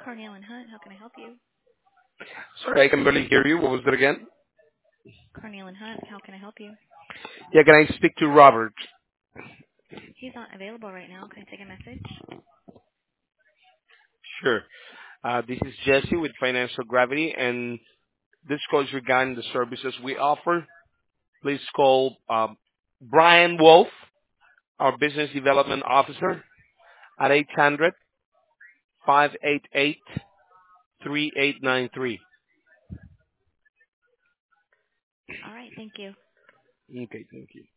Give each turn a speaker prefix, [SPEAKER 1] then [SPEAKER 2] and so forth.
[SPEAKER 1] Cornell and Hunt, how can I help you?
[SPEAKER 2] Sorry, I can barely hear you. What was that again?
[SPEAKER 1] Cornell and Hunt, how can I help you?
[SPEAKER 2] Yeah, can I speak to Robert?
[SPEAKER 1] He's not available right now. Can I take a message?
[SPEAKER 2] Sure. This is Jesse with Financial Gravity, and this call is regarding the services we offer. Please call Brian Wolf, our Business Development Officer, at 800-588-3893.
[SPEAKER 1] All right, thank you.
[SPEAKER 2] Okay, thank you.